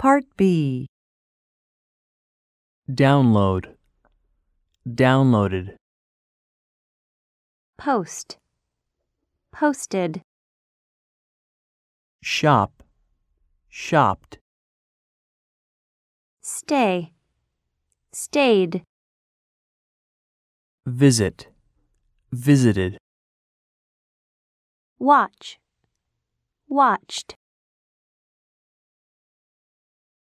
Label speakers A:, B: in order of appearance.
A: Part B.
B: Download. Downloaded.
C: Post. Posted.
B: Shop. Shopped.
C: Stay. Stayed.
B: Visit. Visited.
C: Watch. Watched.